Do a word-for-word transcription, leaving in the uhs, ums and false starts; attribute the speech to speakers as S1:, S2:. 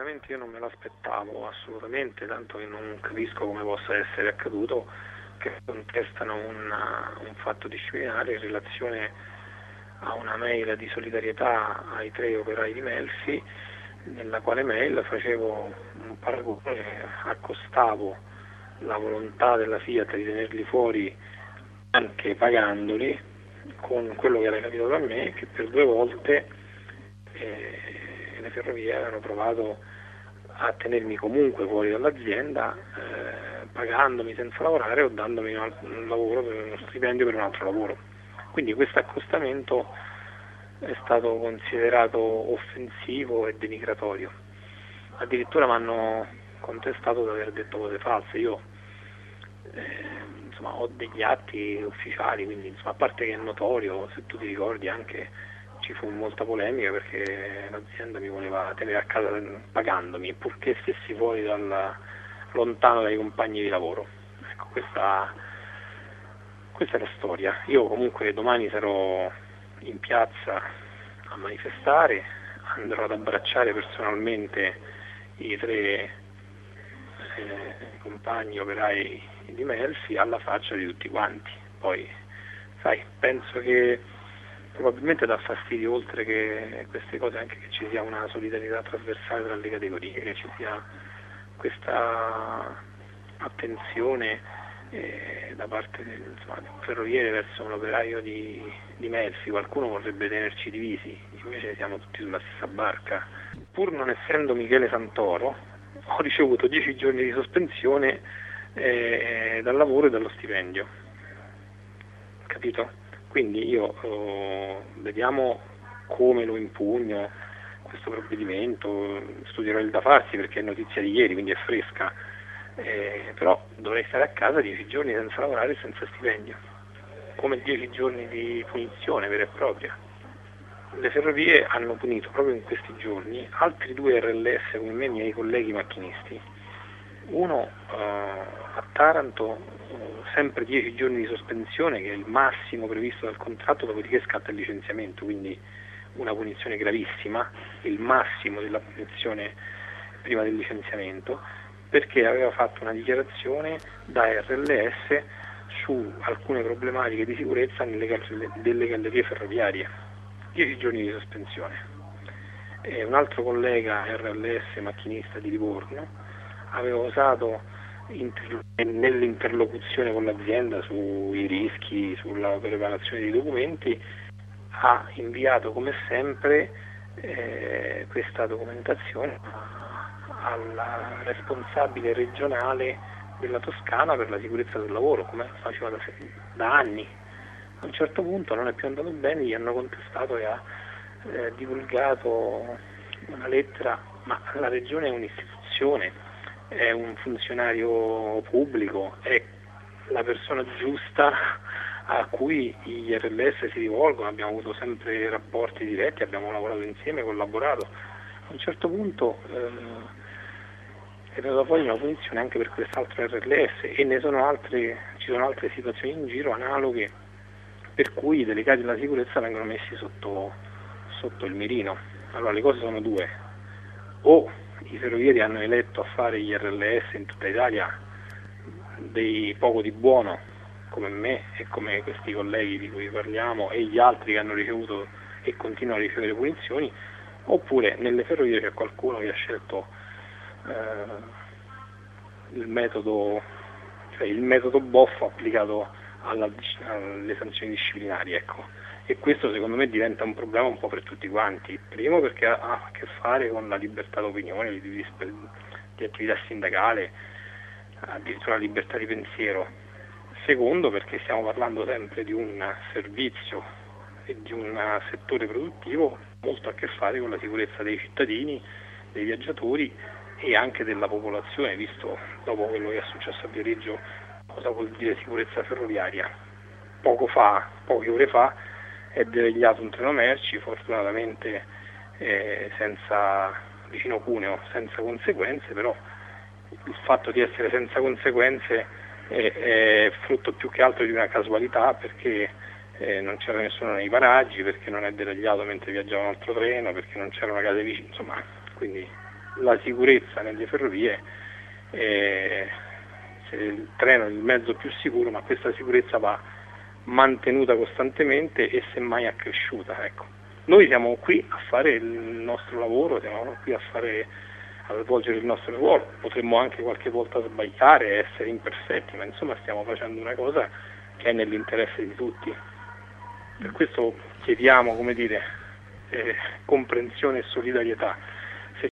S1: veramente io non me l'aspettavo assolutamente, tanto che non capisco come possa essere accaduto che contestano una, un fatto disciplinare in relazione a una mail di solidarietà ai tre operai di Melfi, nella quale mail facevo un paragone, accostavo la volontà della Fiat di tenerli fuori anche pagandoli con quello che era capitato a me, che per due volte eh, le ferrovie avevano provato a tenermi comunque fuori dall'azienda eh, pagandomi senza lavorare o dandomi un, un lavoro per uno stipendio per un altro lavoro. Quindi questo accostamento è stato considerato offensivo e denigratorio. Addirittura mi hanno contestato di aver detto cose false. Io eh, insomma, ho degli atti ufficiali, quindi insomma, a parte che è notorio, se tu ti ricordi anche ci fu molta polemica perché l'azienda mi voleva tenere a casa pagandomi purché stessi fuori dal, lontano dai compagni di lavoro. Ecco, questa, questa è la storia. Io comunque domani sarò in piazza a manifestare, andrò ad abbracciare personalmente i tre eh, compagni operai di Melfi alla faccia di tutti quanti. Poi, sai, penso che probabilmente dà fastidio, oltre che queste cose, anche che ci sia una solidarietà trasversale tra le categorie, che ci sia questa attenzione eh, da parte del, insomma, del ferroviere verso un operaio di, di Melfi. Qualcuno vorrebbe tenerci divisi, invece siamo tutti sulla stessa barca. Pur non essendo Michele Santoro, ho ricevuto dieci giorni di sospensione eh, dal lavoro e dallo stipendio, capito? Quindi io eh, vediamo come lo impugno questo provvedimento, studierò il da farsi perché è notizia di ieri, quindi è fresca, eh, però dovrei stare a casa dieci giorni senza lavorare e senza stipendio, come dieci giorni di punizione vera e propria. Le ferrovie hanno punito proprio in questi giorni altri due R L S come me, miei colleghi macchinisti. Uno eh, a Taranto, eh, sempre dieci giorni di sospensione, che è il massimo previsto dal contratto, dopodiché scatta il licenziamento, quindi una punizione gravissima, il massimo della punizione prima del licenziamento, perché aveva fatto una dichiarazione da R L S su alcune problematiche di sicurezza nelle gal- delle gallerie ferroviarie. dieci giorni di sospensione. E un altro collega R L S macchinista di Livorno aveva osato inter- nell'interlocuzione con l'azienda sui rischi, sulla preparazione dei documenti, ha inviato come sempre eh, questa documentazione alla responsabile regionale della Toscana per la sicurezza del lavoro, come faceva da, da anni. A un certo punto non è più andato bene, gli hanno contestato e ha eh, divulgato una lettera, ma la regione è un'istituzione, è un funzionario pubblico, è la persona giusta a cui gli R L S si rivolgono, abbiamo avuto sempre rapporti diretti, abbiamo lavorato insieme, collaborato. A un certo punto eh, è venuta fuori una punizione anche per quest'altro R L S e ne sono altre, ci sono altre situazioni in giro analoghe per cui i delegati della sicurezza vengono messi sotto, sotto il mirino. Allora le cose sono due: o i ferrovieri hanno eletto a fare gli R L S in tutta Italia dei poco di buono, come me e come questi colleghi di cui parliamo e gli altri che hanno ricevuto e continuano a ricevere punizioni, oppure nelle ferrovie c'è qualcuno che ha scelto eh, il metodo, cioè il metodo boffo applicato alla, alle sanzioni disciplinari, ecco. E questo secondo me diventa un problema un po' per tutti quanti. Primo perché ha a che fare con la libertà d'opinione, di, di attività sindacale, addirittura la libertà di pensiero. Secondo perché stiamo parlando sempre di un servizio e di un settore produttivo molto a che fare con la sicurezza dei cittadini, dei viaggiatori e anche della popolazione, visto dopo quello che è successo a Viareggio cosa vuol dire sicurezza ferroviaria. Poco fa, poche ore fa, è deragliato un treno merci, fortunatamente eh, senza, vicino Cuneo, senza conseguenze, però il fatto di essere senza conseguenze è, è frutto più che altro di una casualità, perché eh, non c'era nessuno nei paraggi, perché non è deragliato mentre viaggiava un altro treno, perché non c'era una casa vicino, insomma, quindi la sicurezza nelle ferrovie, eh, se il treno è il mezzo più sicuro, ma questa sicurezza va mantenuta costantemente e semmai accresciuta. Ecco. Noi siamo qui a fare il nostro lavoro, siamo qui a fare a svolgere il nostro ruolo, potremmo anche qualche volta sbagliare, essere imperfetti, ma insomma stiamo facendo una cosa che è nell'interesse di tutti. Per questo chiediamo, come dire, eh, comprensione e solidarietà.